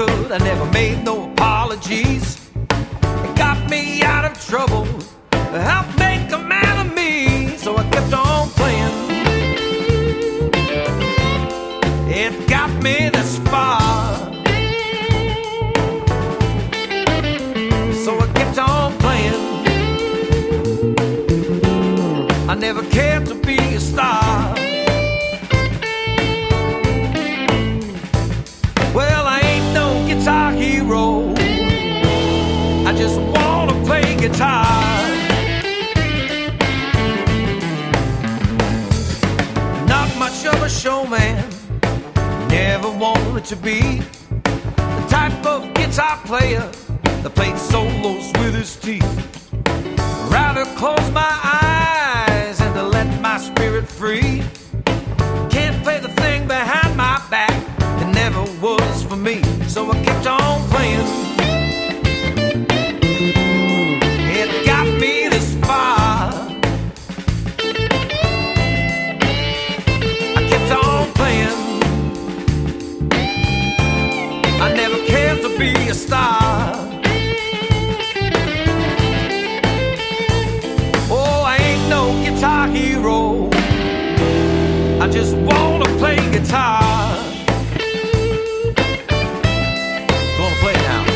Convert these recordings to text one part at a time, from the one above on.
could. I never made no apologies. It got me out of trouble, helped make a man of me. So I kept on playing. It got me this far. So I kept on playing. I never cared to be a star. Well, I ain't no guitar hero. I just wanna play guitar. Not much of a showman, never wanted to be the type of guitar player that played solos with his teeth. Rather close my eyes and to let my spirit free. Can't play the thing behind my back, it never was for me. So I kept on playing. It got me this far. I kept on playing. I never cared to be a star. Oh, I ain't no guitar hero. I just wanna play guitar. Gonna play it now.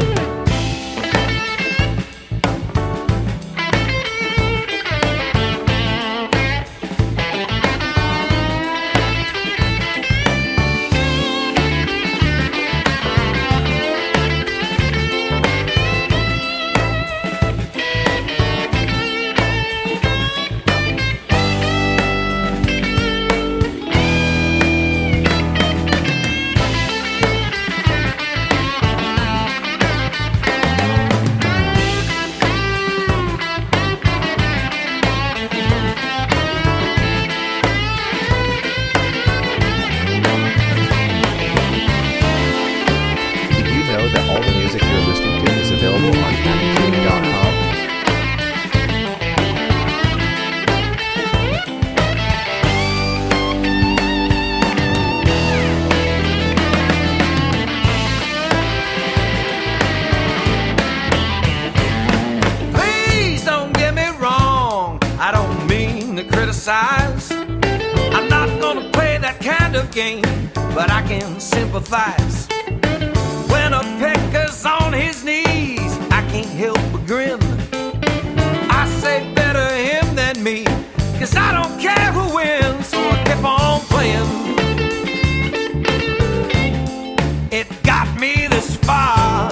I'm not gonna play that kind of game, but I can sympathize. When a pecker's on his knees, I can't help but grin. I say better him than me, 'cause I don't care who wins. So I kept on playing. It got me this far.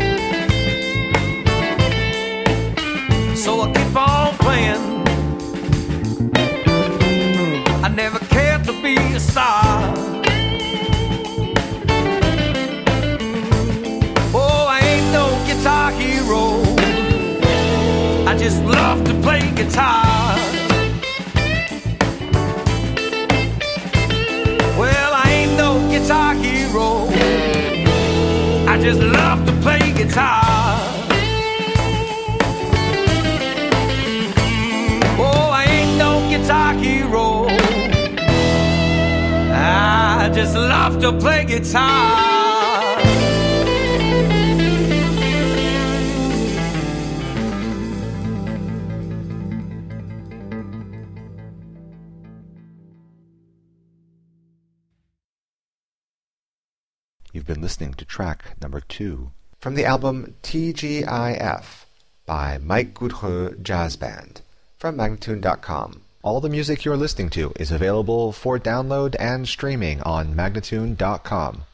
So I keep on playing. I never cared to be a star. Oh, I ain't no guitar hero. I just love to play guitar. Well, I ain't no guitar hero. I just love to play guitar. Oh, I ain't no guitar hero. I just love to play guitar. You've been listening to track number 2 from the album TGIF by Mike Goudreau Jazz Band from Magnatune.com. All the music you're listening to is available for download and streaming on Magnatune.com.